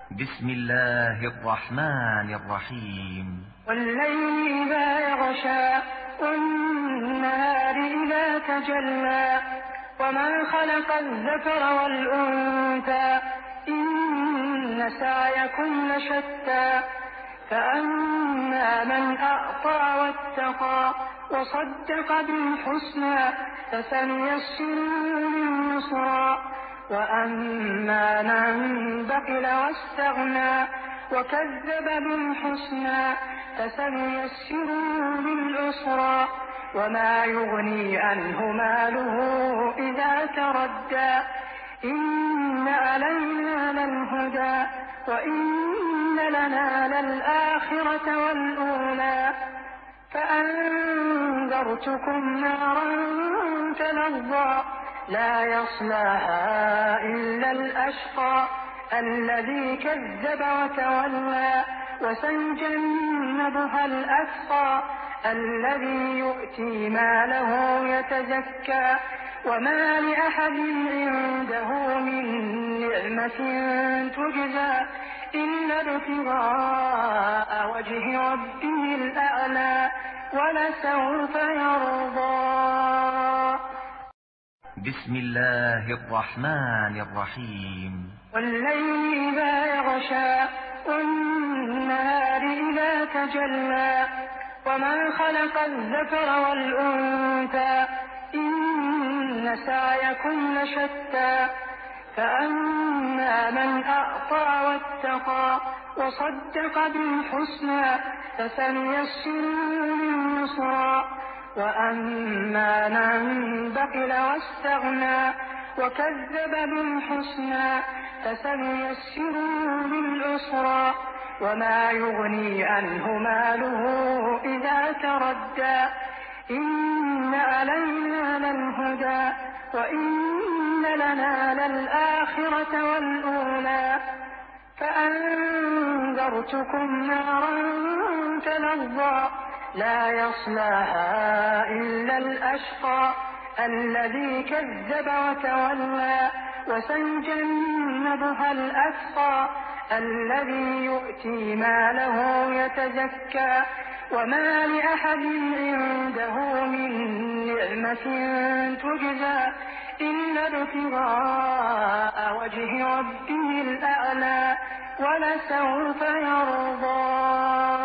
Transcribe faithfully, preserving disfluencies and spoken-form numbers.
بسم الله الرحمن الرحيم. والليل إذا يغشى والنهار إذا تجلى وما خلق الذكر والأنثى إن سعيكم لشتى فأما من أعطى واتقى وصدق بالحسنى فسنيسره لليسرى وأما من بخل واستغنى وكذب بالحسنى فسنيسره للعسرى وما يغني عنه ماله إذا تردى إن علينا للهدى وإن لنا للآخرة والأولى فأنذرتكم نارا تلظى لا يصلاها إلا الأشقى الذي كذب وتولى وسيجنبها الأتقى الذي يؤتي ماله يتزكى وما لأحد عنده من نعمة تجزى إلا ابتغاء وجه ربه الأعلى ولسوف يرضى. بسم الله الرحمن الرحيم. والليل إذا يغشى والنهار إذا تجلى وما خلق الذكر والأنثى إن سعيكم لشتى فأما من أعطى واتقى وصدق بالحسنى فسنيسره لليسرى وأما من بخل واستغنى وكذب بالحسنى فسنيسره للعسرى وما يغني عنه ماله إذا تردى إن علينا للهدى وإن لنا للآخرة والأولى فأنذرتكم نارا تلظى لا يصلاها إلا الأشقى الذي كذب وتولى وسيجنبها الأتقى الذي يؤتي ماله يتزكى وما لأحد عنده من نعمة تجزى إلا ابتغاء وجه ربه الأعلى ولسوف يرضى.